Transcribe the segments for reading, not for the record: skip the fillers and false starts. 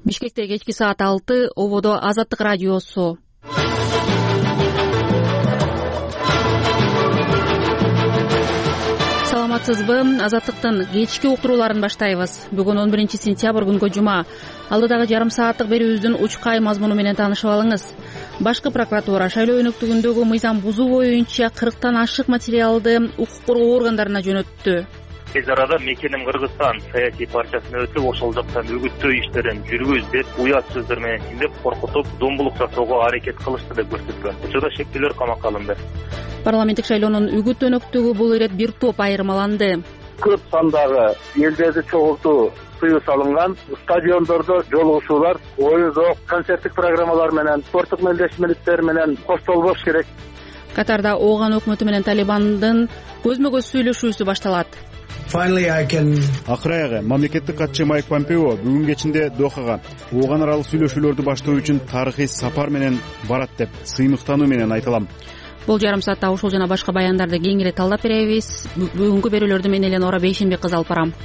Бишкекте кечки саат 6 ободо Азаттык радиосу. Саламатсызбы? Азаттыктын кечки уктурууларын баштайбыз. Бүгүн 11-сентябрь күнгө жума. Алдыдагы жарым сааттык берүүбүздүн учкай мазмуну менен таанышып алыңыз. Башкы прокуратура шайлоо өнөктүгүндөгү мыйзам бузуу боюнча 40тан ашык материалды укук коргоо органдарына жөнөттү. Тез арада Мекеним Кыргызстан саясий партиясына өтүп, ошол жактан үгүттөө иштерин жүргүз деп, уят сөздөр менен тиндеп коркутуп, зомбулук жасоого аракет кылышты деп көрсөткөн. Учурда шектүүлөр камакка алынды. Парламенттик шайлоонун үгүт өнөктүгү бул ирет бир топ айырмаланды. Көп сандагы элдерди чогултуу тыюу салынган, стадиондордо жолугушуулар, оюн зоок, концерттик программалар менен, спорттук мелдешмеликтер менен коштолбош керек. Катарда Ооган өкмөтү менен Талибандын көзмө-көз сүйлөшүүсү башталат. Акыры аягы мамлекеттик катчы Майк Помпео бүгүн кечинде Дохага Ооган аралык сүйлөшүүлөрдү баштоо үчүн тарыхый сапар менен барат деп сыймыктануу менен айтылам. Бул жарым саатта ушул жана башка баяндарды кеңири талдап беребиз. Бүгүнкү берүүлөрдү мен Эленора Бейшенбек кызы алып барам.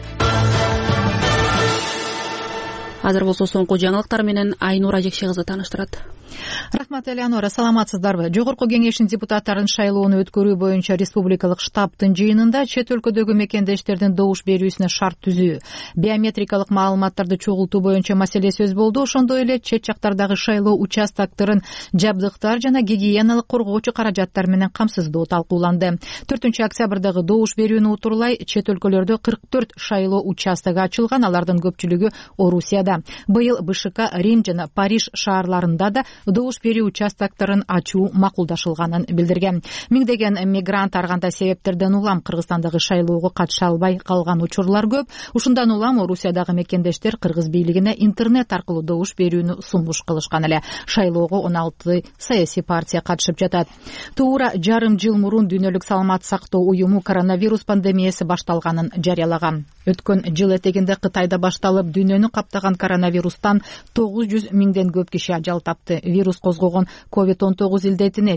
Азыр болсо соңку жаңылыктар менен Айнура Жекше кызы тааныштырат. Рахмат, Элеонора, саламатсыздарбы? Жогорку кеңештин депутаттарын шайлоону өткөрүү боюнча республикалык штабтын жыйынында чет өлкөдөгү мекендештердин добуш берүүсүнө шарт түзүү, биометрикалык маалыматтарды чогултуу боюнча маселе сөз болду. Ошондой эле чет жактардагы шайлоо участокторун жабдыктар жана гигиеналык коргоочу каражаттар менен камсыздоо талкууланды. 4-октябрдагы добуш берүүнү утурлай чет өлкөлөрдө 44 шайлоо участогу ачылган, алардын көпчүлүгү Орусияда. Быйыл БШК Рим жана Париж шаарларында да добуш берүү участокторун ачуу макулдашылганын билдирген. Миңдеген мигрант ар кандай себептерден улам Кыргызстандагы шайлоого катыша албай калган учурлар көп. Ушундан улам Орусиядагы мекендештер кыргыз бийлигине интернет аркылуу добуш берүүнү сунуш кылышкан эле. Шайлоого 16 саясий партия катышып жатат. Туура жарым жыл мурун Дүйнөлүк саламат сактоо уюму коронавирус пандемиясы башталганын жарыялаган. Өткөн жыл этегинде Кытайда башталып, дүйнөнү каптаган коронавирустан 900 миңден көп киши ажал тапты. Вирус козгогон COVID-19 илдетине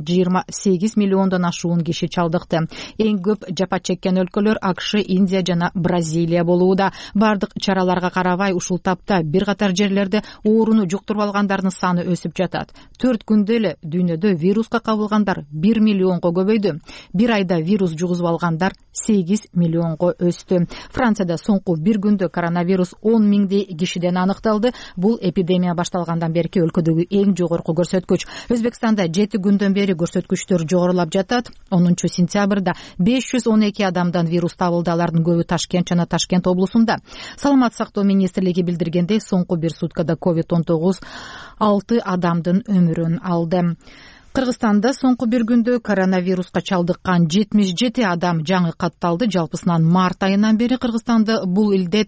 28 миллиондон ашуун киши чалдыкты. Эң көп жапа чеккен өлкөлөр АКШ, Индия жана Бразилия болууда. Бардык чараларга карабай ушул тапта бир катар жерлерде ооруну жуктуруп алгандардын саны өсүп жатат. 4 күндө эле дүйнөдө вируска кабылгандар 1 миллионго көбөйдү. Бир айда вирус жугузуп алгандар 8 миллионго өстү. Францияда соңку бир күндө коронавирус 10 миңдей кишиден аныкталды. Бул эпидемия башталгандан берки өлкөдөгү эң жогорку көрсөткүч. Өзбекстанда 7 күндөн бери көрсөткүчтөр жогорулап жатат. 10-сентябрда 512 адамдан вирус табылды, алардын көбү Ташкент жана Ташкент облусунда. Саламат сактоо министрлиги билдиргендей, соңку бир суткада COVID-19 6 адамдын өмүрүн алды. Кыргызстанда соңку бир күндө коронавируска чалдыккан 77 адам жаңы катталды. Жалпысынан март айынан бери Кыргызстанда бул илдет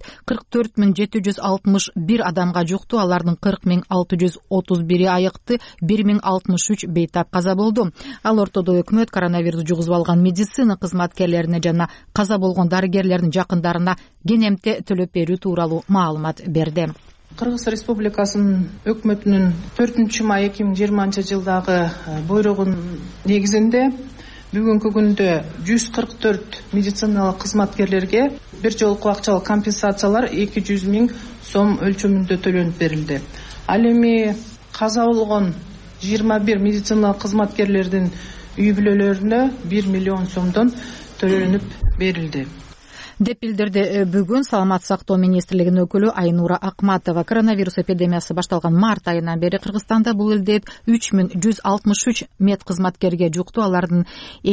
44.761 адамга жукту. Алардын 40.631 айыкты, 1063 бейтап каза болду. Ал ортодо өкмөт коронавирус жугузуп алган медицина кызматкерлерине жана каза болгон дарыгерлердин жакындарына кенемте төлөп берүү тууралуу маалымат берди. Кыргыз Республикасынын өкмөтүнүн 4-май 2020 жылдагы буйругунун негизинде бүгүнкү күндө 144 медициналык кызматкерлерге бир жолку акчалык компенсациялар 200 миң сом өлчөмүндө төлөнүп берилди. Ал эми каза болгон 21 медициналык кызматкерлердин үй бүлөлөрүнө 1 миллион сомдон төлөнүп берилди деп билдирди бүгүн Саламат сактоо министрлигинин өкүлү Айнура Акматова. Коронавирус эпидемиясы башталган март айынан бери Кыргызстанда бул илдет 3163 медкызматкерге жукту. Алардын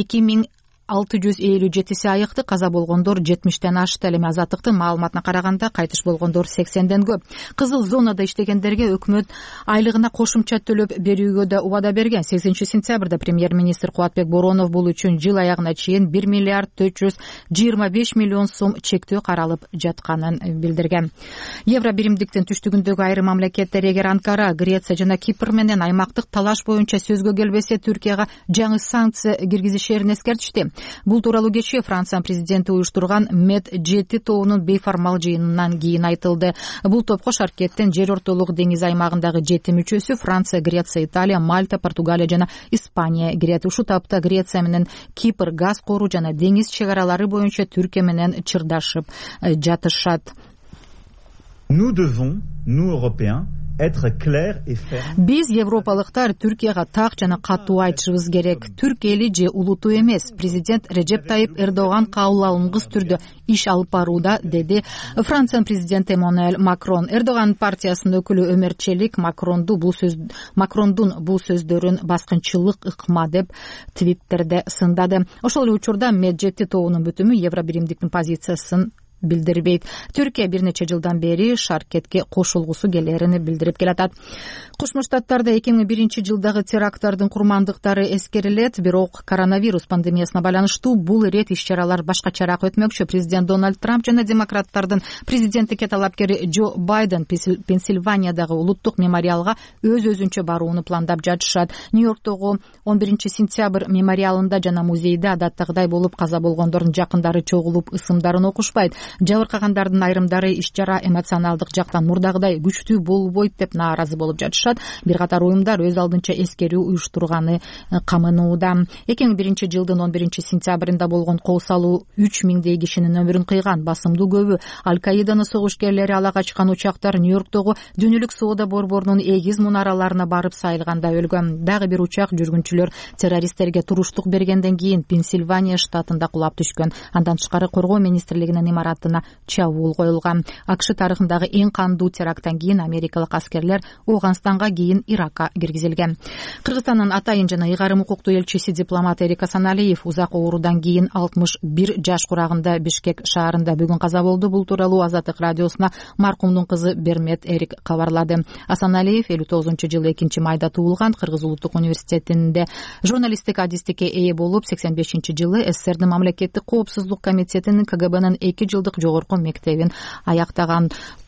2657 айыкты, каза болгондор 70тен ашты. Эми Азаттыктын маалыматына караганда кайтыш болгондор 80ден көп. Кызыл зонада иштегендерге өкмөт айлыгына кошумча төлөп берүүгө да убада берген. 8-сентябрда премьер-министр Кубатбек Боронов бул үчүн жыл аягына чейин 1 миллиард 425 миллион сом чектөө каралып жатканын билдирген. Евро биримдиктин түштүгүндөгү айрым мамлекеттер эгер Анкара, Греция жана Кипр менен аймактык талаш боюнча сөзгө келбесе, Түркияга жаңы санкция киргизишерин эскертишти. Бул тууралуу кечээ Франциянын президенти уюштурган Med7 тобунун бейформал жыйынынан кийин айтылды. Бул топко шаркеттен жер ортолук деңиз аймагындагы 7 мүчөсү Франция, Греция, Италия, Мальта, Португалия жана Испания кирет. Ушул тапта Греция менен Кипр газ коруу жана деңиз чек аралары боюнча Түркия менен чырдашып жатышат. Nous devons, nous Européens, биз европалыктар Түркияга так жана катуу айтышыбыз керек. Түрк эли же улуту эмес. Президент Режеп Тайип Эрдоган кабыл алынгыс түрдө иш алып барууда, деди Франциянын президенти Эммануэль Макрон. Эрдоган партиясынын өкүлү Өмер Челик Макрондун бул сөздөрүн баскынчылык ыкма деп Твиттерде сындады. Ошол эле учурда Меджети тобунун бүтүмү Евробиримдиктин позициясын билдирбейт. Түркия бир нече жылдан бери шаркетке кошулгусу келерин билдирип келатат. Кошмо Штаттарда 2001 жылдагы теракттардын курмандыктары эскерилет, бирок коронавирус пандемиясына байланыштуу бул ирет иш-чаралар башкачараак өтмөкчү. Президент Дональд Трамп жана демократтардын президенттикке талапкери Джо Байден Пенсильваниядагы улуттук мемориалга өз-өзүнчө барууну пландап жатышат. Нью-Йорктогу 11 сентябрь мемориалында жана музейде адаттагыдай болуп каза болгондордун жакындары чогулуп ысымдарын окушпайт. Жабыркагандардын айрымдары иш-чара эмоционалдык жактан мурдагыдай күчтүү болбойт деп нааразы болуп жатышат. Бир катар уюмдар өз алдынча эскерүү уюштурганы камынууда. 2001 жылдын 11 сентябрында болгон кол салуу 3000 кишинин өмүрүн кыйган. Басымдуу көбү Аль-Каиданын согуш-керлери ала качкан учактар Нью-Йорктогу Дүйнөлүк соода борборунун эгиз мунараларына барып сайылганда өлгөн. Дагы бир учак жүргүнчүлөр террористтерге туруштук бергенден кийин Пенсильвания штатында кулап түшкөн. Андан тышкары коргоо министрлигинин имаратына чабуул коюлган. АКШ тарыхындагы эң кандуу теракттан кийин америкалык аскерлер Афганистанга, кийин Иракка киргизилген. Кыргызстандын атайын жана ыйгарым укуктуу элчиси дипломат Эрик Асаналиев узак оорудан кийин 61 жаш курагында Бишкек шаарында бүгүн каза болду. Бул тууралуу Азаттык радиосуна маркумдун кызы Бермет Эрик кабарлады. Асаналиев 59-жылы 2-майда туулган. Кыргыз улуттук университетинде журналисттик адистикке ээ болуп, 85-жылы СССРдин мамлекеттик коопсуздук комитетинин КГБнын 2 жылдык жогорку мектебин аяктаган.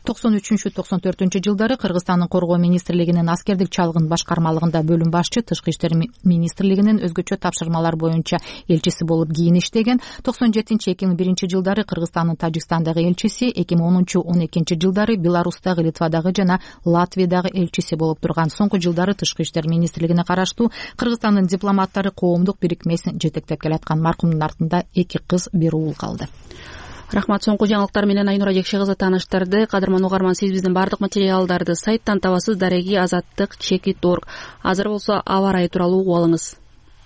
93-94 жылдары Кыргызстандын коргоо министрлигинин аскердик чалгын башкармалыгында бөлүм башчы, тышкы иштер министрлигинин өзгөчө тапшырмалар боюнча элчиси болуп кийин иштеген. 97-2001 жылдары Кыргызстандын Тажикстандагы элчиси, 2010-12 жылдары Беларустагы, Литвадагы жана Латвиядагы элчиси болуп турган. Соңку жылдары тышкы иштер министрлигине караштуу Кыргызстандын дипломаттары коомдук бириктмесин жетектеп келаткан. Маркумдун артында 2 кыз, 1 уул калды. Рахмат. Соңку жаңылыктар менен Айнура Жекше кызы тааныштырды. Кадырман угарман, сиз биздин бардык материалдарды сайттан табасыз. Дареги Азаттык Чекит.org. Азыр болсо аба ырайы тууралуу угуп алыңыз.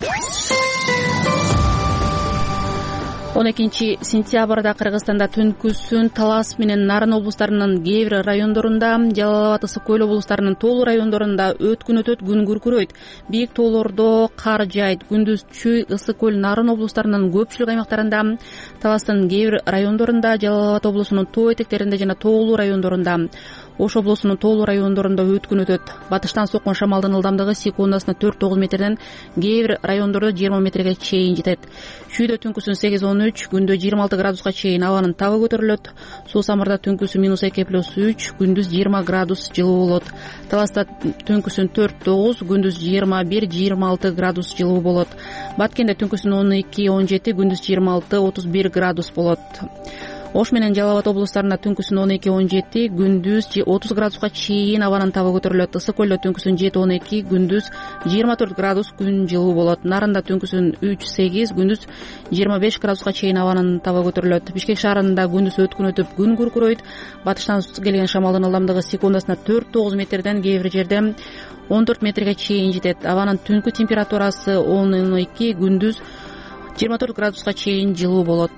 12 сентябрда Кыргызстанда түнкүсүн Талас менен Нарын облустарынын кээ бир райондорунда, Жалал Абад, Ысык Көл облустарынын тоолуу райондорунда өткүн өтөт, күн күркүрөйт. Бийик тоолордо кар жайт. Күндүз Чүй, Ысык Көл, Нарын облустарынын көпчүлүк аймактарында, Таластын кээ бир райондорунда, Жалал Абад облусунун тоо этектеринде жана тоолуу райондорунда, Ош облусунун тоолуу райондорунда өткүн өтөт. Батыштан соккон шамалдын ылдамдыгы секундасына 4-9 метрден, кээ бир райондордо 20 метрге чейин жетет. Чүйдө түнкүсүн 8-13, күндө 26 градуска чейин абанын табы көтөрүлөт. Суу Самырда түнкүсү -2+3, күндүз 20 градус жылуу болот. Таласта түнкүсүн 4-9, күндүз 21-26 градус жылуу болот. Баткенде түнкүсүн 12-17, күндүз 26-31 градус болот. Ош менен Жалал Абад облустарында түнкүсүн 12-17, күндүз 30 градуска чейин абанын табы көтөрүлөт. Ысык Көлдө түнкүсүн 7-12, күндүз 24 градус, күн жылуу болот. Нарында түнкүсүн 3-8, күндүз 25 градуска чейин абанын табы көтөрүлөт. Бишкек шаарында күндүз өткүн өтүп, күн күркүрөйт. Батыштан келген шамалдын ылдамдыгы секундасына 4-9 метрден, кээ бир жерде 14 метрге чейин жетет. Абанын түнкү температурасы 10-12, күндүз 24 градуска чейин жылуу болот.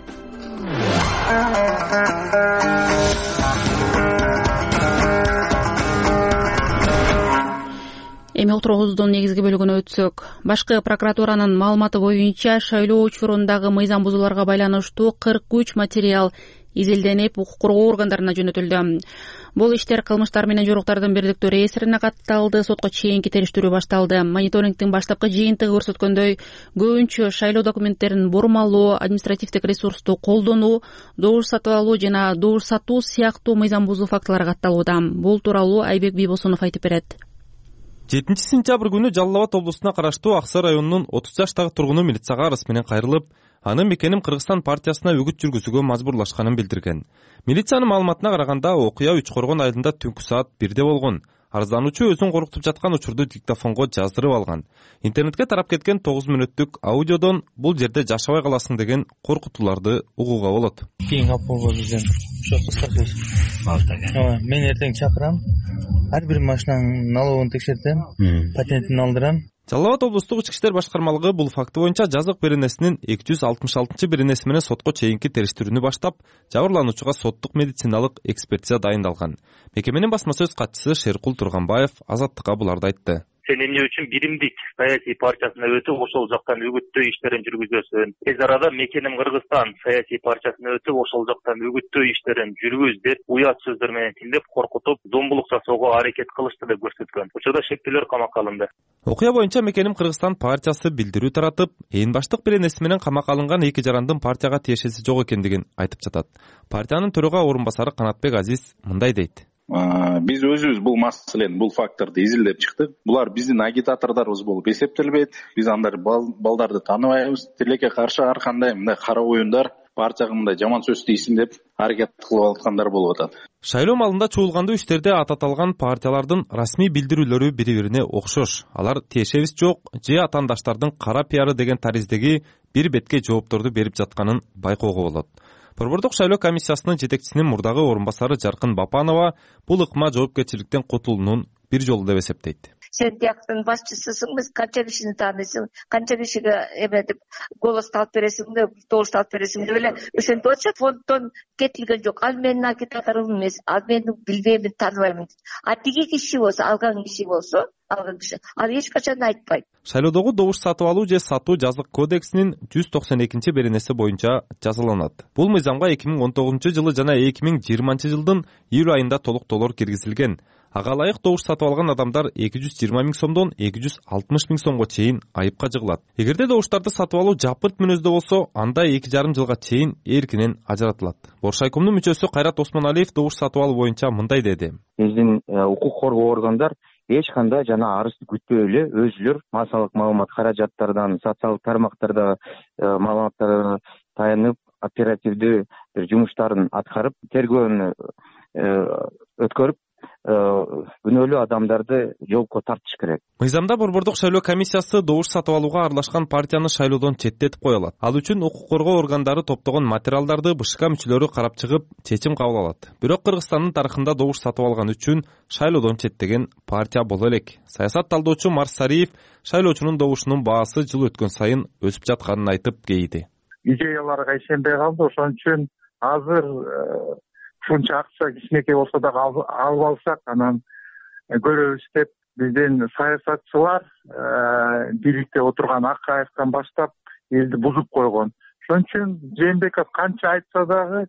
Эми отургубуздун негизги бөлүгүнө өтсөк, башкы прокуратуранын маалыматы боюнча шайлоо учурундагы мыйзам бузууларга байланыштуу 43 материал изилденип, укук коргоо органдарына жөнөтүлдү. Бул иштер кылмыштар менен жоруктардын бирдиктүү реестрине катталды. Сотко чейинки териштирүү башталды. Мониторингдин баштапкы жыйынтыгы көрсөткөндөй, көбүнчө шайлоо документтерин бурмалоо, административдик ресурсту колдонуу, добуш сатып алуу жана добуш сатуу сыяктуу мыйзам бузуу фактылары катталууда. Бул тууралуу Айбек Бийбосунов айтып берет. 7 сентябрь күнү Жалал Абад облусуна караштуу Аксай районунун 30 жаштагы тургуну милицияга арыз менен кайрылып, анын мекеним Кыргызстан партиясына үгүт жүргүзүүгө мажбурлашканын билдирген. Милициянын маалыматына караганда, окуя Үч Коргон айылында түнкү саат 1-де болгон. арыздануучу өзүн коруктуп жаткан учурду диктофонго жаздырып алган. Интернетке тарап кеткен 9 мүнөттүк аудиодон бул жерде жашабай каласың деген коркутууларды угууга болот. Кийин аппого бизден ошо кыска сөз. Мен эртең чакырам. Ар бир машинанын налогун текшертем, патентин алдырам. Жалал Абад облустук ички иштер башкармалыгы бул факты боюнча жазык беренесинин 266-беренеси менен сотко чейинки териштирүүнү баштап, жабырлануучуга соттук медициналык экспертиза дайындалган. Мекеменин басма сөз катчысы Шеркул Турганбаев Азаттыкка буларды айтты. Сен эмне үчүн биримдик саясий партиясына өтүп, ошол жактан үгүттөө иштерин жүргүзөсүң. Тез арада Мекеним Кыргызстан саясий партиясына өтүп, ошол жактан үгүттөө иштерин жүргүз деп, уят сөздөр менен тилдеп коркутуп, зомбулук жасоого аракет кылышты деп көрсөткөн. Учурда шектүүлөр камакка алынды. Окуя боюнча Мекеним Кыргызстан партиясы билдирүү таратып, ээн баштык беренеси менен камакка алынган 2 жарандын партияга тиешеси жок экендигин айтып жатат. Партиянын төрага орун басары Канатбек Азиз мындай дейт. Биз өзүбүз бул маселени, бул факторду изилдеп чыктык. Булар биздин агитатордорубуз болуп эсептелбейт. Биз андарды балдарды тааныбайбыз. Тилекке каршы ар кандай мындай кара оюндар, партияга мындай жаман сөз тийсин деп аракет кылып аткандар болуп атат. Шайлоо малында чуулгандуу иштерде ататалган партиялардын расмий билдирүүлөрү бири-бирине окшош. Алар тиешебиз жок, же атаандаштардын кара пиары деген тариздеги бир бетке жоопторду берип жатканын байкоого болот. Борбордук шайлоо комиссиясынын жетекчисинин мурдагы орун басары Жаркын Бапанова бул ыкма жоопкерчиликтен кутулуунун бир жолу деп эсептейт. Сен тияктын башчысысың, биз канча кишини тааныйсың, канча кишиге эметип голосту алып бересиң деп, добушту алып бересиң деп эле ошентип атышат. Фонддон кетилген жок. Ал менин агитаторум эмес, ал мени билбеймин, тааныбайм. А тиги киши болсо, алган киши, ал эч качан айтпайт. Шайлоодогу добуш сатып алуу же сатуу жазык кодексинин 192-беренеси боюнча жазаланат. Бул мыйзамга 2019-жылы жана 2020-жылдын июль айында толуктоолор киргизилген. Ага ылайык добуш сатып алган адамдар 220 000 сомдон 260 000 сомго чейин айыпка жыгылат. Эгерде добуштарды сатып алуу жапырт мүнөздө болсо, анда 2,5 жылга чейин эркинен ажыратылат. Боршайкомдун мүчөсү Кайрат Осмоналиев добуш сатып алуу боюнча мындай деди. Биздин укук коргоо органдар эч кандай жана арызды күтпөй эле өзүлөр массалык маалымат каражаттардан, социалдык тармактарда маалыматтарды таянып, оперативдүү жумуштарын аткарып, тергөөнү өткөрүп, күнөөлүү адамдарды жоопко тартыш керек. Мыйзамда Борбордук шайлоо комиссиясы добуш сатып алууга аралашкан партияны шайлоодон четтетип кое алат. Ал үчүн укук коргоо органдары топтогон материалдарды БШК мүчөлөрү карап чыгып, чечим кабыл алат. Бирок Кыргызстандын тарыхында добуш сатып алган үчүн шайлоодон четтеген партия боло элек. Саясат талдоочу Марс Сариев шайлоочунун добушунун баасы жыл өткөн сайын өсүп жатканын айтып кейди. Идеяларга ишенбей калды, ошон үчүн азыр ушунча акча кичинекей болсо да алып алсак, анан көрөбүз деп биздин саясатчылар бийликте отурган Акаевден баштап элди бузуп койгон. Ошон үчүн Жээнбеков канча айтса дагы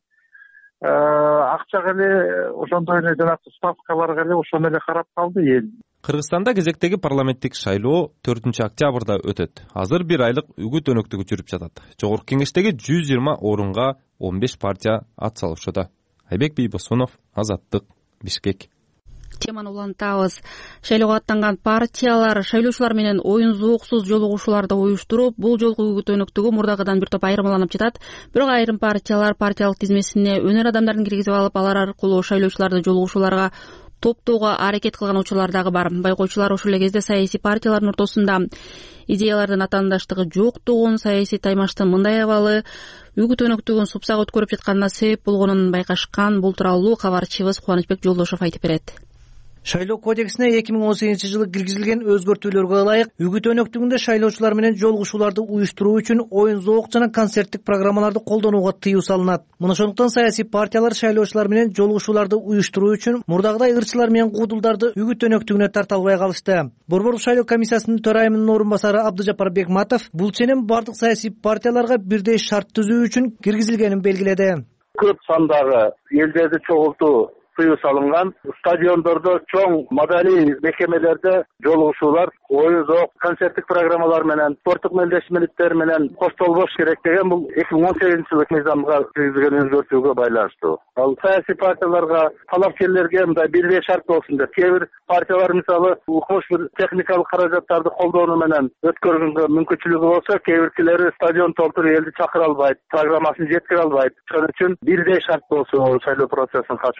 акчага эле ошондой эле жанагы ставкаларга эле ошону эле карап калды эл. Кыргызстанда кезектеги парламенттик шайлоо 4-октябрда өтөт. Азыр 1 айлык үгүт өнөктүгү жүрүп жатат. Жогорку кеңештеги 120 орунга 15 партия ат салышууда. Айбек Бийбосунов, Азаттык, Бишкек. Теманы улантабыз. Шайлоого аттанган партиялар шайлоочулар менен оюн зооксуз жолугушууларды уюштуруп, бул жолку үгүт өнөктүгү мурдагыдан бир топ айырмаланып жатат. Бирок айрым партиялар партиялык тизмесине өнөр адамдарын киргизип алып, алар аркылуу шайлоочуларды жолугушууларга топтоого аракет кылган учурлар дагы бар. Байкоочулар ошол эле кезде саясий партиялардын ортосунда идеялардын атаандаштыгы жоктугун, саясий таймаштын мындай абалы үгүт өнөктүгүн супсак өткөрүп жатканына себеп болгонун байкашкан. Бул тууралуу кабарчыбыз Кубанычбек Жолдошов айтып берет. Шайлоо кодексине 2018-жылы киргизилген өзгөртүүлөргө ылайык үгүт өнөктүгүндө шайлоочулар менен жолугушууларды уюштуруу үчүн оюн зоок жана концерттик программаларды колдонууга тыюу салынат. Мына ошондуктан саясий партиялар шайлоочулар менен жолугушууларды уюштуруу үчүн мурдагыдай ырчылар менен куудулдарды үгүт өнөктүгүнө тарта албай калышты. Борбордук шайлоо комиссиясынын төрайымынын орун басары Абдыжапар Бекматов бул ченем бардык саясий партияларга бирдей шарт түзүү үчүн киргизилгенин белгиледи. Көп сандагы элдерди чогултуу тыюу салынган, стадиондордо, чоң маданий мекемелерде жолугушуулар, оюн зоок, концерттик программалар менен, спорттук мелдешмеликтер менен коштолбош керек деген бул 2018-жылдык мыйзамга киргизилген өзгөртүүгө байланыштуу. Ал саясий партияларга, талапкерлерге мындай бирдей шарт болсун деп, кээ бир партиялар мисалы укмуш бир техникалык каражаттарды колдонуу менен өткөргөнгө мүмкүнчүлүгү болсо, кээ биркилери стадион толтуруп элди чакыра албайт, программасын жеткире албайт. Ошон үчүн бирдей шарт болсун шайлоо процессине катышуучулар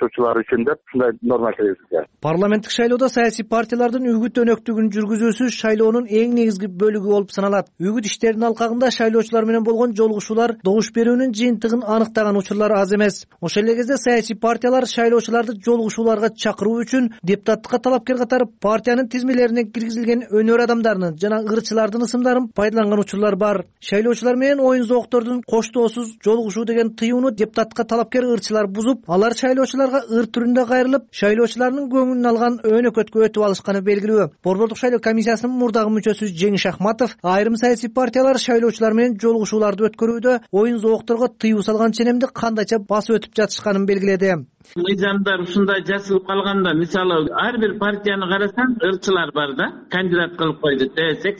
үчүн деп ушундай норма киргизилген. Парламенттик шайлоодо саясий партиялардын үгүт өнөктүгүн жүргүзүүсү шайлоонун эң негизги бөлүгү болуп саналат. Үгүт иштеринин алкагында шайлоочулар менен болгон жолугушуулар добуш берүүнүн жыйынтыгын аныктаган учурлар аз эмес. Ошол эле кезде саясий партиялар шайлоочуларды жолугушууларга чакыруу үчүн депутаттыкка талапкер катары партиянын тизмелерине киргизилген өнөр адамдарынын жана ырчылардын ысымдарын пайдаланган учурлар бар. Шайлоочулар менен оюн зооктордун коштоосуз жолугушуу деген тыюуну депутаттыкка талапкер ырчылар бузуп, алар шайлоочуларга ыр түрүндө кайрылып, шайлоочулардын көңүлүн алган өнөкөткө өтүп алышканы белгилүү. Борбордук шайлоо комиссиясынын мурдагы мүчөсү Жеңиш Ахматов айрым саясий партиялар шайлоочулар менен жолугушууларды өткөрүүдө оюн зоокторго тыюу салган ченемди кандайча басып өтүп жатышканын белгиледи. Мыйзамдар ушундай жазылып калганда, мисалы ар бир партияны карасаң, ырчылар бар да, кандидат кылып койду.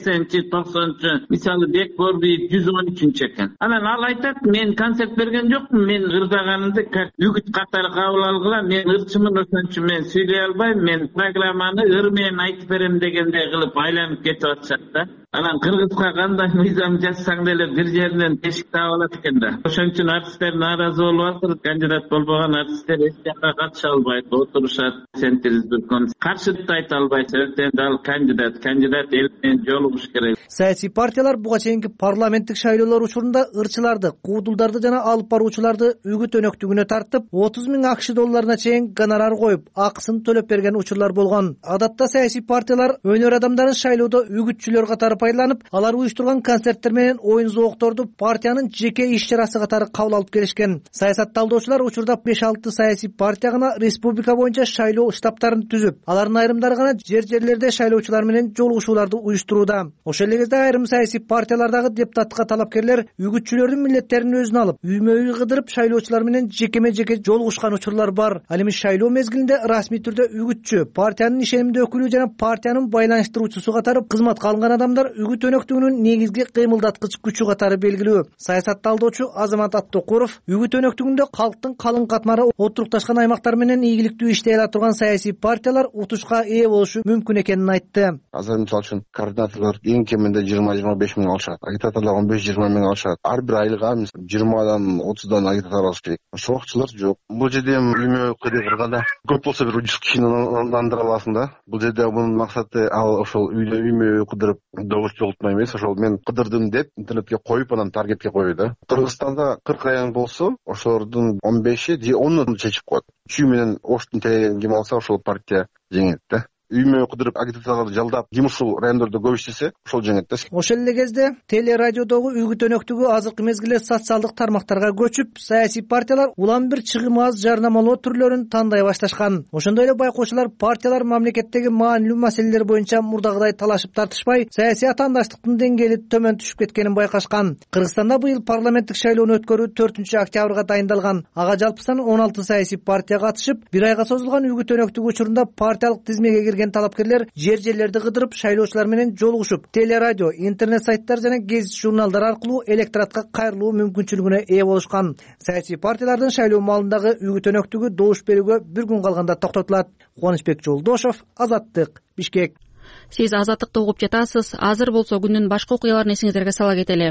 80-90, мисалы Бек Борбиев 113 экен. Анан ал айтат, мен концерт берген жокмун, мен ырдаганымды үгүт катары кабыл алгыла, мен ырчымын, ошон үчүн мен сүйлөй албайм, мен программаны ыр менен айтып берем дегендей кылып айланып кетип атышат да. Анан кыргызга кандай мыйзам жазсаң деле бир жеринен тешик таап алат экен да. Ошон үчүн артисттер нааразы болуп атыр, кандидат болбогон артисттер эч жакка катыша албайт, отурушат, сентириз бүркөн. Каршылык айта албайт, анткени ал кандидат эл менен жолугуш керек. Саясий партиялар буга чейинки парламенттик шайлоолор учурунда ырчыларды, куудулдарды жана алып баруучуларды үгүт өнөктүгүнө тартып, 30 000 АКШ долларына чейин гонорар коюп, акысын төлөп берген учурлар болгон. Адатта саясий партиялар өнөр адамдарын шайлоодо үгүтчүлөр катары пайдаланып, алар уюштурган концерттер менен оюн зоокторду партиянын жеке иш-чарасы катары кабыл алып келишкен. Саясат талдоочулар учурда 5-6 саясий партия гана республика боюнча шайлоо штабтарын түзүп, алардын айрымдары гана жер-жерлерде шайлоочулар менен жолугушууларды уюштурууда. Ошол эле кезде айрым саясий партиялардагы депутаттыкка талапкерлер үгүтчүлөрдүн милдеттерин өзүнө алып, үймө-үй кыдырып шайлоочулар менен жекеме-жеке жолугушкан учурлар бар. Ал эми шайлоо мезгилинде расмий түрдө үгүтчү, партиянын ишенимдүү өкүлү жана партиянын байланыштыруучусу катары кызматка алынган адамдар үгүт өнөктүгүнүн негизги кыймылдаткыч күчү катары белгилүү. Саясат талдоочу Азамат Аттокуров үгүт өнөктүгүндө калктын калың катмары отурукташкан аймактар менен ийгиликтүү иштей ала турган саясий партиялар утушка ээ болушу мүмкүн экенин айтты. Азыр мисалы үчүн координаторлор эң кеминде 20-25 миң алышат, агитаторлор 15-20 миң алышат. Ар бир айылга 20дан 30дан агитатор алыш керек. Ошоокчулар жок. Бул жерде үймө кырганда көп болсо бир 100 кишини андыра аласың да. Бул жерде мунун максаты ал ошол үйдө үймө кыдырып добуш жолтмай эмес, ошол мен кыдырдым деп интернетке коюп, анан таргетке коюу да. Кыргызстанда 40 район болсо, ошолордун 15-и 10-ун чечип коет. 3 менен оштун тегин ким алса ошол партия жеңет да. Үймө кыдырып агитацияларды жалдап, ким ушул райондордо көп иштесе, ошол жеңет да. Ошол эле кезде телерадиодогу үгүт өнөктүгү азыркы мезгилде социалдык тармактарга көчүп, саясий партиялар улам бир чыгым аз жарнамалоо түрлөрүн тандай башташкан. Ошондой эле байкоочулар партиялар мамлекеттеги маанилүү маселелер боюнча мурдагыдай талашып тартышпай, саясий атаандаштыктын деңгээли төмөн түшүп кеткенин байкашкан. Кыргызстанда быйыл парламенттик шайлоону өткөрүү 4-октябрга дайындалган. Ага жалпысынан 16 саясий партия катышып, бир айга созулган үгүт өнөктүгү учурунда партиялык тизмеге талапкерлер жер-жерлерди кыдырып шайлоочулар менен жолугушуп, телерадио, интернет сайттар жана гезит журналдар аркылуу электоратка кайрылуу мүмкүнчүлүгүнө ээ болушкан. Саясий партиялардын шайлоо маалындагы үгүт өнөктүгү добуш берүүгө бир күн калганда токтотулат. Кубанычбек Жолдошов, Азаттык, Бишкек. Сиз Азаттыкты угуп жатасыз. Азыр болсо күндүн башка окуяларын эсиңиздерге сала кетели.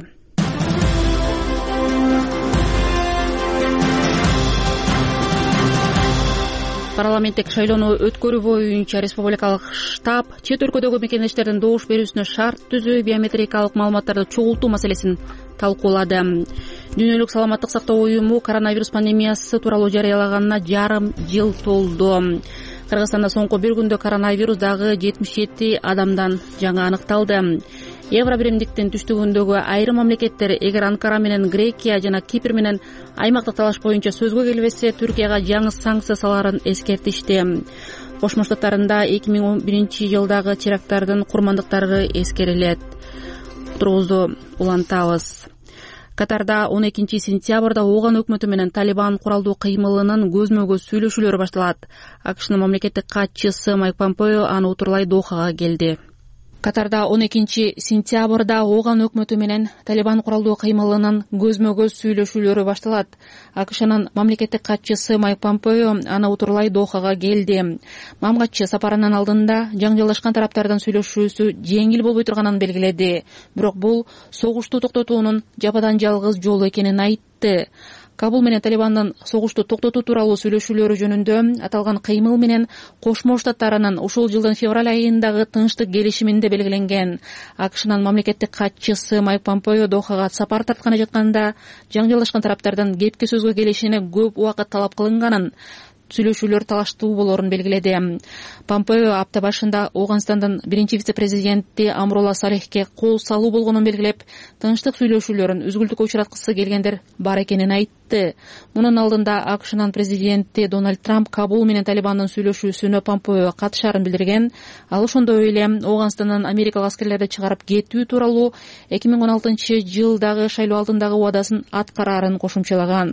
Парламенттик шайлоону өткөрүү боюнча республикалык штаб чет өлкөдөгү мекендештердин добуш берүүсүнө шарт түзүү, биометрикалык маалыматтарды чогултуу маселесин талкуулады. Дүйнөлүк саламаттык сактоо уюму коронавирус пандемиясы тууралуу жарыялаганына жарым жыл толду. Кыргызстанда соңку бир күндө коронавирус дагы 77 адамдан жаңы аныкталды. Евро биримдиктин түштүгүндөгү айрым мамлекеттер, эгер Анкара менен Грекия жана Кипр менен аймактык талаш боюнча сөзгө келбесе, Түркияга жаңы санкция салаарын эскертишти. Кошмо Штаттарында 2011 жылдагы теракттардын курмандыктары эскерилет. Турубузду улантабыз. Катарда 12 сентябрда Ооган өкмөтү менен Талибан куралдуу кыймылынын көзмө-көз сүйлөшүүлөрү башталат. АКШнын мамлекеттик катчысы Майк Помпео аны утурлай Дохага келди. Катарда 12 сентябрда Ооган өкмөтү менен Талибан куралдуу кыймылынын көзмө-көз сүйлөшүүлөрү башталат. АКШнын мамлекеттик катчысы Майк Помпео аны утурлай Дохага келди. Мамгатчы сапарынын алдында жаңжалдашкан тараптардын сүйлөшүүсү жеңил болбой турганын белгиледи. Бирок бул согушту токтотуунун жападан жалгыз жолу экенин айтты. Кабул менен Талибандын согушту токтотуу тууралуу сүйлөшүүлөрү жөнүндө аталган кыймыл менен Кошмо Штаттарынын ушул жылдын февраль айындагы тынчтык келишиминде белгиленген. АКШнын мамлекеттик катчысы Майк Помпео Дохага сапар тартканы жатканда жаңжалдашкан тараптардын кепки сөзгө келишине көп убакыт талап кылынганын, сүйлөшүүлөр талаштуу болорун белгиледи. Помпео апта башында Ооганстандын биринчи вице-президенти Амрула Салехке кол салуу болгонун белгилеп, тынчтык сүйлөшүүлөрүн үзгүлтүккө учраткысы келгендер бар экенин айтты. Мунун алдында АКШнын президенти Дональд Трамп Кабул менен Талибандын сүйлөшүүсүнө Помпео катышаарын билдирген. Ал ошондой эле Ооганстандан америкалык аскерлерди чыгарып кетүү тууралуу 2016-жылдагы шайлоо алдындагы убадасын аткараарын кошумчалаган.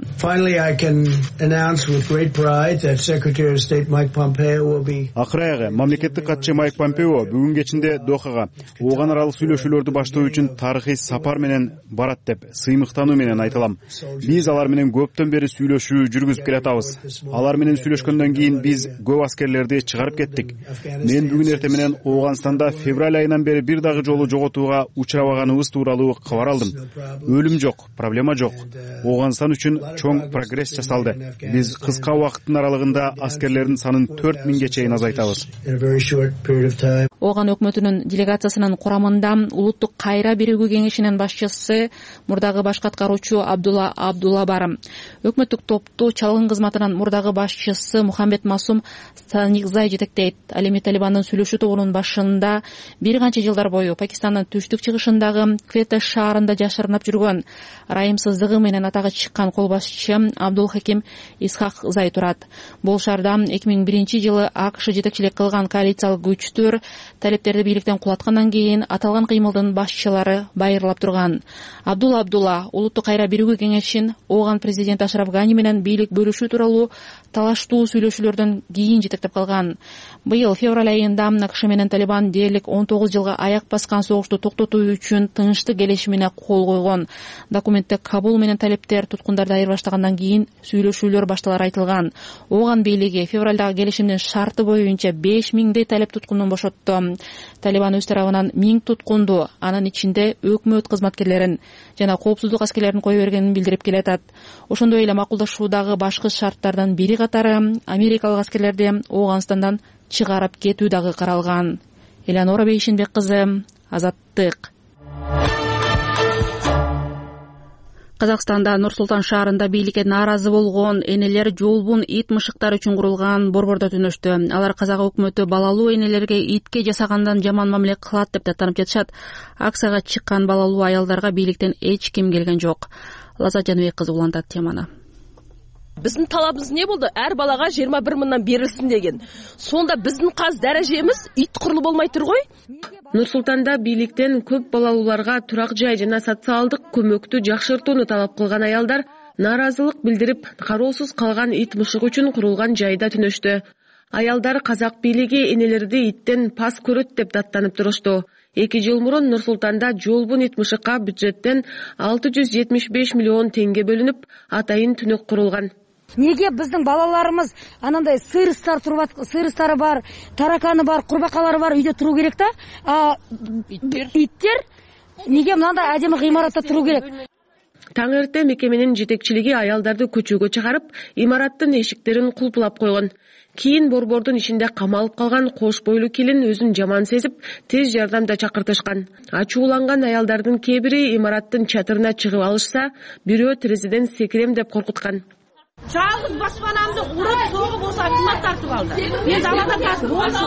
Акыры аягы мамлекеттик катчы Майк Помпео бүгүн кечинде Дохага ооган аралык сүйлөшүүлөрдү баштоо үчүн тарыхый сапар менен барат деп сыймыктануу менен айтылам. Биз алар менен көптөн бери сүйлөшүү жүргүзүп келатабыз. Алар менен сүйлөшкөндөн кийин биз көп аскерлерди чыгарып кеттик. Мен бүгүн эртең менен Ооганстанда февраль айынан бери бир дагы жолу жоготууга учурабаганыбыз тууралуу кабар алдым. Өлүм жок, проблема жок. Ооганстан үчүн чоң прогресс жасалды. Биз кыска убакыттын аралыгында аскерлердин санын 4000ге чейин азайтабыз. Ооган өкмөтүнүн делегациясынын курамында улуттук кайра биригүү кеңешинин башчысы мурдагы баш аткаруучу Абдулла бар. Өкмөттүк топту чалгын кызматынын мурдагы башчысы Мухаммед Масум Санигзай жетектейт. Ал эми Талибандын сүйлөшүү тобунун башында бир канча жылдар бою Пакистандын түштүк чыгышындагы Квета шаарында жашырынып жүргөн, ырайымсыздыгы менен атага чыккан кол башчы Абдул Хаким Исхак Зай турат. Бул шаарда 2001-жылы АКШ жетекчилик кылган коалициялык күчтөр талептерди бийликтен кулаткандан кийин аталган кыймылдын башчылары байырлап турган. Абдулла улуттук кайра биригүү кеңешин Ооган президенти Ашраф Гани менен бийлик бөлүшүү тууралуу талаштуу сүйлөшүүлөрдөн кийин жетектеп калган. Быйыл февраль айында АКШ менен Талибан дээрлик 19 жылга аяк баскан согушту токтотуу үчүн тынчтык келишимине кол койгон. Документте Кабул менен талептер туткундарды айырбаштагандан кийин сүйлөшүүлөр башталары айтылган. Ооган бийлиги февралдагы келишимдин шарты боюнча 5000 талеп туткундун бошотту. Талибан өз тарабынан 1000 туткунду, анын ичинде өкмөт кызматкерлерин жана коопсуздук аскерлерин кое бергенин билдирип келатат. Ошондой эле макулдашуудагы башкы шарттардан бири катары америкалык аскерлерди Ооганстандан чыгарып кетүү дагы каралган. Элеонора Бейшинбек кызы, Азаттык. Казакстанда Нур-Султан шаарында бийликке нааразы болгон энелер жолбун ит мышыктар үчүн курулган борбордо түнөштү. Алар казак өкмөтү балалуу энелерге итке жасагандан жаман мамиле кылат деп даттанып жатышат. Акцияга чыккан балалуу аялдарга бийликтен эч ким келген жок. Лазат Жаныбек кызы улантат теманы. Биздин талабыбыз не болду? Ар балага 21 мыңдан берилсин деген. Сонда биздин каз даражемиз ит курулу болмой тургой? Нур-Султанда бийликтен көп балалууларга турак жай жана социалдык көмөктү жакшыртууну талап кылган аялдар нааразылык билдирип, кароосуз калган ит мышык үчүн курулган жайда түнөштү. Аялдар казак бийлиги энелерди иттен пас көрөт деп даттанып турушту. 2 жыл мурун Нур-Султанда жолбун ит мышыкка бюджеттен 675 миллион теңге бөлүнүп, атайын түнөк курулган. Неге биздин балаларымыз анандай сыйрыстары бар, тараканы бар, курбакалары бар үйдө туруу керек да? Иттер неге мындай адемі гыймаратта туруу керек? Таң эрте мекеменин жетекчилиги аялдарды көчөгө чыгарып, имараттын эшиктерин кулпулап койгон. Кийин борбордун ичинде камалып калган кош бойлуу келин өзүн жаман сезип, тез жардамда чакыртышкан. Ачууланган аялдардын кээ бири имараттын чатырына чыгып алышса, бирөө терезеден секирем деп коркуткан. Жалгыз баспанамды уруп согуп болсо кызмат тартып алды. Мен далада тартып болсом.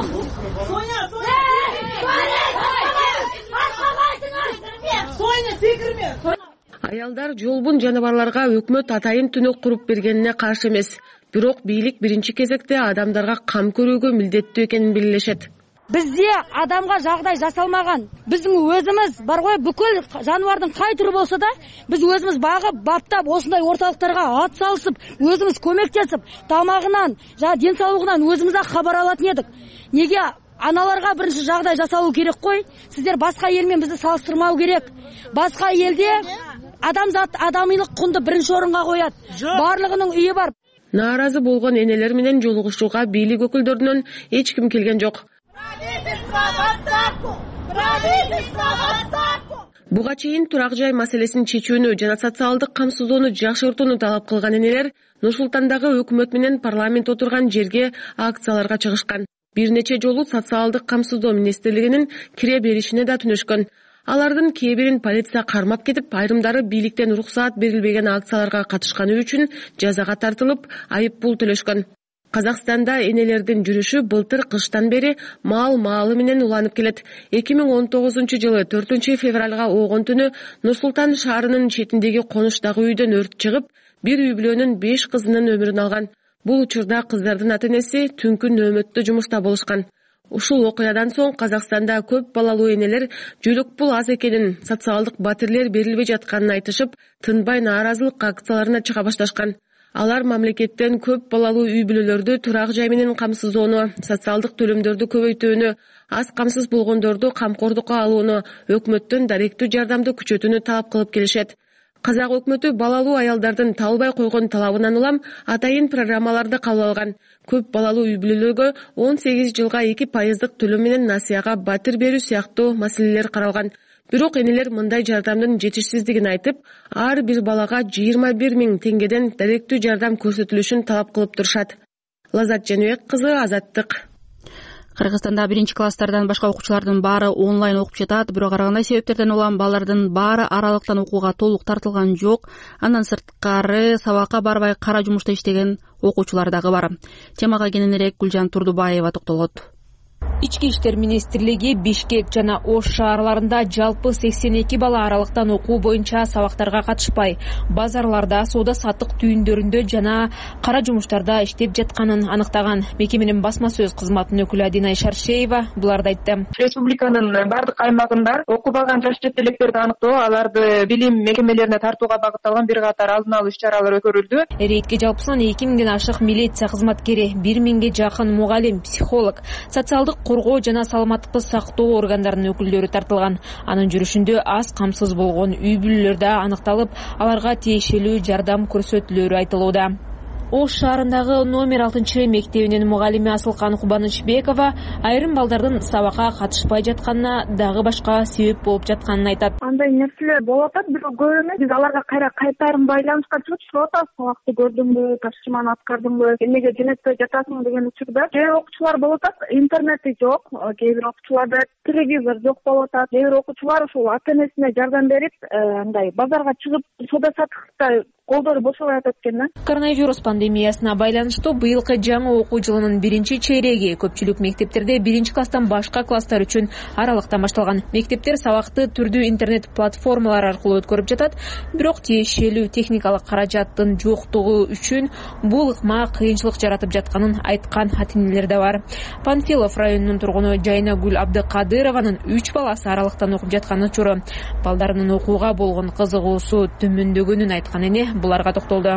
Аялдар жолбун жаныбарларга өкмөт атайын түнөк куруп бергенине каршы эмес. Бирок бийлик биринчи кезекте адамдарга кам көрүүгө милдеттүү экенин билишет. Бизде адамга жагдай жасалмаган. Биздин өзүбүз бар гой, бүкүл жаныбардын кай түрү болсо да, биз өзүбүз багып, баптап, осундай орталыктарга ат салышып, өзүбүз көмөктөшүп, тамагынан, жана ден соолугунан өзүбүз кабар алатын едик. Неге аналарга биринчи жагдай жасалуу керек кой? Сиздер башка эл менен бизди салыштырмау керек. Башка элде адамзат адамыйлык кунду биринчи орунга коет. Барлыгынын үйү бар. Нааразы болгон энелер менен жолугушууга бийлик өкүлдөрүнөн эч ким келген жок. Буга чейин турак жай маселесин чечүүнү жана социалдык камсыздоону жакшыртууну талап кылган энелер Нур-Султандагы өкмөт менен парламент отурган жерге акцияларга чыгышкан. Бир нече жолу социалдык камсыздоо министрлигинин кире беришине да түнөшкөн. Алардын кээ бирин полиция кармап кетип, айрымдары бийликтен уруксаат берилбеген акцияларга катышканы үчүн жазага тартылып, айып пул төлөшкөн. Казакстанда энелердин жүрүшү былтыр кыштан бери маалы менен уланып келет. 2019-жылы 4-февралга оогон түнү Нур-Султан шаарынын четиндеги конуштагы үйдөн өрт чыгып, бир үй бүлөнүн 5 кызынын өмүрүн алган. Бул учурда кыздардын ата-энеси түнкү нөөмөттө жумушта болушкан. Ушул окуядан соң Казакстанда көп балалуу энелер жөлөк пул аз экенин, социалдык батирлер берилбей жатканын айтышып, тынбай нааразылык акцияларына чыга башташкан. Алар мамлекеттен көп балалуу үй бүлөлөрдү турак жай менен камсыздоону, социалдык төлөмдөрдү көбөйтүүнү, аз камсыз болгондорду камкордукка алууну, өкмөттөн даректүү жардамды күчөтүүнү талап кылып келишет. Казак өкмөтү балалуу аялдардын табылбай койгон талабынан улам атайын программаларды кабыл алган. Көп балалуу үй бүлөлөргө 18 жылга 2% төлөм менен насыяга батир берүү сыяктуу маселелер каралган. Бирок энелер мындай жардамдын жетишсиздигин айтып, ар бир балага 21 000 теңгеден даректүү жардам көрсөтүлүшүн талап кылып турушат. Лазат Жаныбек кызы, Азаттык. Кыргызстанда 1-класстардан башка окуучулардын баары онлайн окуп жатат, бирок ар кандай себептерден улам балдардын баары аралыктан окууга толук тартылган жок. Андан сырткары сабакка барбай кара жумушта иштеген окуучулар дагы бар. Темага кененирээк Гүлжан Турдубаева токтолот. Ички иштер министрлиги Бишкек жана Ош шаарларында жалпы 82 бала аралыктан окуу боюнча сабактарга катышпай, базарларда, соода саттык түйүндөрүндө жана кара жумуштарда иштеп жатканын аныктаган. Мекеменин басма сөз кызматынын өкүлү Адина Шаршеева буларды айтты. Республиканын бардык аймагында окубаган жаш чет электерди аныктоо, аларды билим мекемелерине тартууга багытталган бир катар алдын алуу иш-чаралар өткөрүлдү. Рейдке жалпысынан 2000ден ашык милиция кызматкери, 1000ге жакын мугалим, психолог, социалдык коргоо жана саламаттыкты сактоо органдарынын өкүлдөрү тартылган. Анын жүрүшүндө аз камсыз болгон үй бүлөлөр да аныкталып, аларга тиешелүү жардам көрсөтүлөрү айтылууда. Ош шаарындагы номер 6 мектебинин мугалими Асылкан Кубанычбекова айрым балдардын сабакка катышпай жатканына дагы башка себеп болуп жатканын айтат. Андай нерселер болуп атат, бирок көп эмес. Биз аларга кайтарым байланышка чыгып атабыз. Сабакты көрдүңбү, тапшырманы аткардыңбы, эмнеге жөнөтпөй жатасың деген учурда. Кээ бир окуучулар болуп атат, интернети жок, кээ бир окуучуларда телевизор жок болуп атат. Кээ бир окуучулар ушул ата-энесине жардам берип, андай базарга чыгып соода саттыкта колдору бошобой атат экен да. Коронавирус пандемиясына байланыштуу быйылкы жаңы окуу жылынын 1-чейреги көпчүлүк мектептерде 1-класстан башка класстар үчүн аралыктан башталган. Мектептер сабакты түрдүү интернет платформалар аркылуу өткөрүп жатат, бирок тиешелүү техникалык каражаттын жоктугу үчүн бул ыкма кыйынчылык жаратып жатканын айткан ата-энелер да бар. Панфилов районунун тургуну Жайнагүл Абдыкадырованын 3 баласы аралыктан окуп жаткан учуру, балдарынын окууга болгон кызыгуусу төмөндөгөнүн айткан эне буларга токтолду.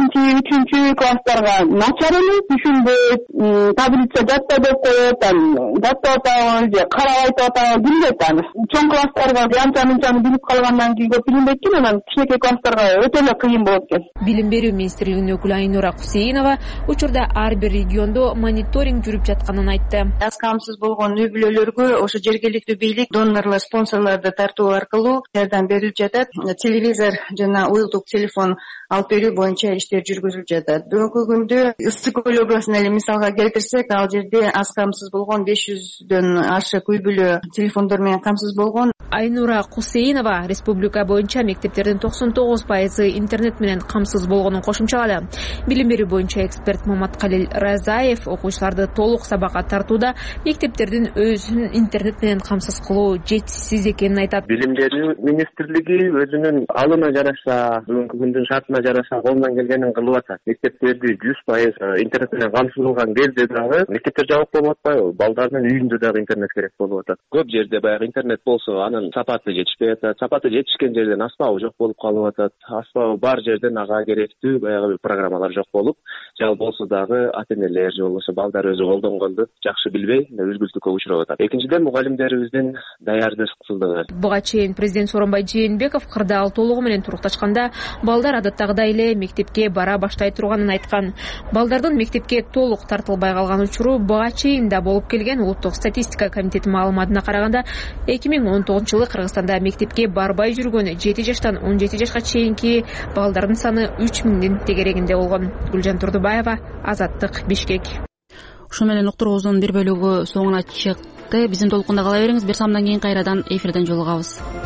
2-3 класстарга начар эмес, түшүнбөйт, таблица жатта деп коет, жаттап атабы же карап айтып атабы билбейт аны. Чоң класстарга анча-мынчаны билип калгандан кийин көп билинбейт экен, анан кичинекей класстарга өтө эле кыйын болот экен. Билим берүү министрлигинин өкүлү Айнура Кусейинова учурда ар бир региондо мониторинг жүрүп жатканын айтты. Аз камсыз болгон үй бүлөлөргө ошо жергиликтүү бийлик донорлор, спонсорлорду тартуу аркылуу жардам берилип жатат. Телевизор жана уюлдук телефон алып берүү боюнча иштер жүргүзүлүп жатат. Бүгүнкү күндө Ысык көл областына эле мисалга келтирсек, ал жерде аз камсыз болгон 500дөн ашык үй бүлө телефондор менен камсыз болгон. Айнура Кусейинова республика боюнча мектептердин 99% интернет менен камсыз болгонун кошумчалады. Билим берүү боюнча эксперт Маматкалил Разаев окуучуларды толук сабакка тартууда мектептердин өзүн интернет менен камсыз кылуу жетишсиз экенин айтат. Билим берүү министрлиги өзүнүн алына жараша, бүгүнкү күндүн шартына жараша колунан келгенин кылып атат. Мектептерди 100% интернет менен камсыз кылган кезде дагы мектептер жабык болуп атпайбы? Балдардын үйүндө дагы интернет керек болуп атат. Көп жерде баягы интернет болсо, анын сапаты жетишпей атат. Сапаты жетишкен жерден аспабы жок болуп калып атат. Аспабы бар жерден ага керектүү баягы программалар жок болуп, жал болсо дагы ата-энелер же болбосо балдар өзү колдонгонду жакшы билбей өзгүлтүккө учурап атат. Экинчиден мугалимдерибиздин даярдыксыздыгы. Буга чейин президент Сооронбай Жээнбеков кырдаал толугу менен турукташканда балдар адаттагы алдыдагыдай эле мектепке бара баштай турганын айткан. Балдардын мектепке толук тартылбай калган учуру буга чейин да болуп келген. Улуттук статистика комитети маалыматына караганда 2019-жылы Кыргызстанда мектепке барбай жүргөн 7 жаштан 17 жашка чейинки балдардын саны 3000дин тегерегинде болгон. Гүлжан Турдубаева, Азаттык, Бишкек. Ушу менен уктуруубуздун бир бөлүгү соңуна чыкты. Биздин толкунда кала бериңиз. Бир самдан кийин кайрадан эфирден жолугабыз.